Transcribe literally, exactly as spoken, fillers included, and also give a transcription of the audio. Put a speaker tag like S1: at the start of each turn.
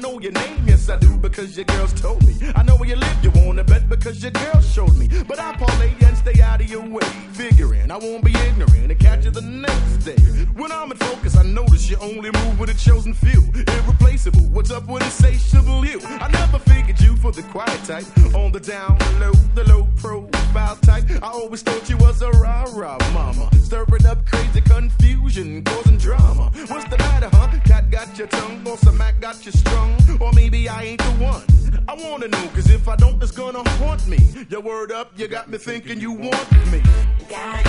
S1: know your name, yes I do, because your girls told me. I know where you live, you wanna bet, because your girls showed me. But I parlay and stay out of your way, figuring I won't be ignorant and catch you the next day. When I'm in focus, I notice you only move with a chosen few. Irreplaceable, what's up with insatiable you? I never figured you for the quiet type, on the down low, the low profile type. I always thought you was a rah-rah mama, stirring up crazy confusion, causing drama. What's the matter, huh? Cat got your tongue, or some Mac got you strung, or maybe I ain't the one. I wanna know, cause if I don't, it's gonna haunt me. Your word up, you got me thinking you want me.
S2: Got